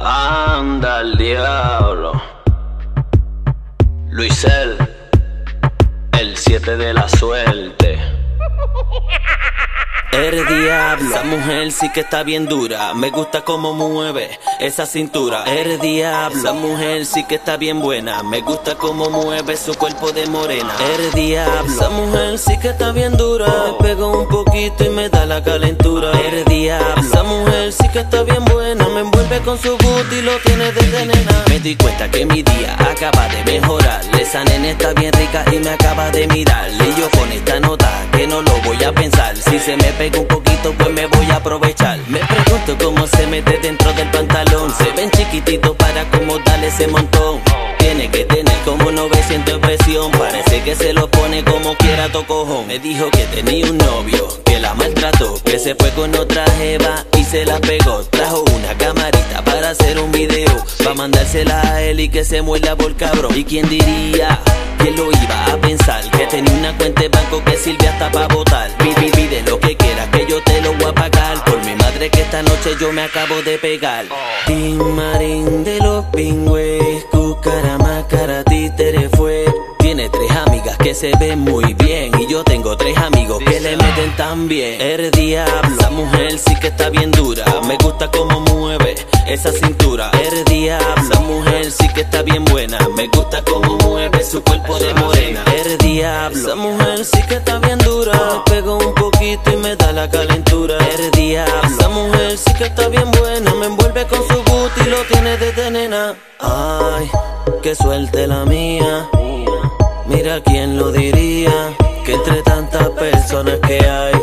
Anda al diablo. Luisel, el 7 de la suerte. Eres diablo, esa mujer sí que está bien dura. Me gusta cómo mueve esa cintura. Eres diablo, esa mujer sí que está bien buena. Me gusta cómo mueve su cuerpo de morena. Eres diablo, esa mujer sí que está bien dura. Me pego un poquito y me da la calentura. Eres diablo, esa mujer sí que está bien buena. Me envuelve con su booty y lo tiene desde nena. Me di cuenta que mi día acaba de mejorar. Esa nena está bien rica y me acaba de mirar. Y yo con esta nota que no lo voy a pensar. Si se me pega un poquito pues me voy a aprovechar. Me pregunto cómo se mete dentro del pantalón. Se ven chiquititos para acomodarle ese montón. Tiene que tener como 900 presión. Parece que se lo pone como quiera tocojón. Me dijo que tenía un novio que la maltrató, que se fue con otra jeva y se la pegó. Trajo una camarita para hacer un video, pa' mandársela a él y que se muerda por cabrón. ¿Y quién diría que lo iba a pensar? Que tenía una cuenta de banco que sirve hasta pa' votar. Pide lo que quieras que yo te lo voy a pagar. Por mi madre que esta noche yo me acabo de pegar. Tim Marín de los pingües, cucaramácara, títere fue. Tiene 3 amigas que se ven muy bien y yo tengo 3 amigos que le meten tan bien. Eres diablo, esa mujer sí que está bien dura. Me gusta cómo mueve esa cintura. Eres diablo, esa mujer sí que está bien buena. Me gusta cómo mueve su cuerpo de morena. Eres diablo, esa mujer sí que está bien dura. Me pego un poquito y me da la calentura. Eres diablo, esa mujer sí que está bien buena. Me envuelve con su booty y lo tiene desde nena. Ay, qué suerte la mía. Mira quién lo diría, que entre tantas personas que hay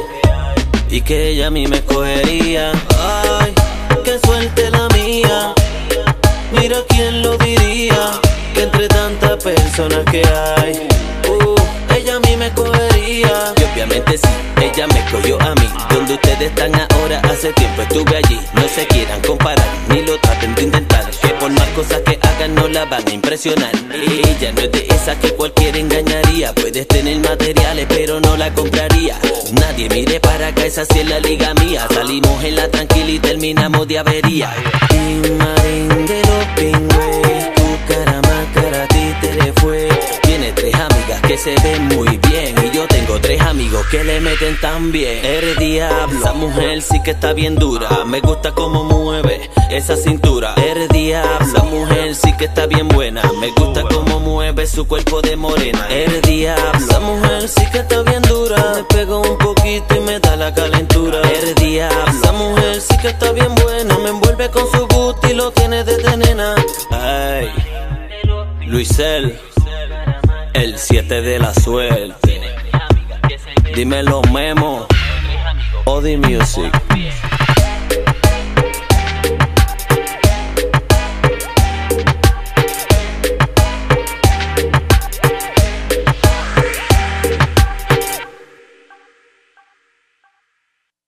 y que ella a mí me escogería. Ay, qué suerte la mía. Mira quién lo diría, que entre tantas personas que hay ella a mí me escogería. Y obviamente sí, ella me escogió a mí. Donde ustedes están ahora, hace tiempo estuve allí. No se quieran comparar, ni lo traten de intentar, que por más cosas que hagan no la van a impresionar. Ella no es de esas que cualquiera engañaría. Puedes tener materiales pero no la compraría. Nadie mire para acá, esa sí es la liga mía. Salimos en la tranquila y terminamos de avería. Tim Marín de los pingües, cucaramácara, títere fue. Tiene 3 amigas que se ven muy bien y yo tengo 3 amigos que le meten tan bien. Eres diablo, esa mujer sí que está bien dura. Me gusta cómo mueve esa cintura. Eres diablo, esa mujer sí que está bien buena. Me gusta cómo mueve su cuerpo de morena. Eres diablo, esa mujer sí que está bien dura. Me pego un poquito y me da la calentura. Eres diablo, esa mujer sí que está bien buena. Me envuelve con su booty y lo tiene desde nena. Ay, Luisel, el 7 de la suerte. Dímelo Memo, Odi Music.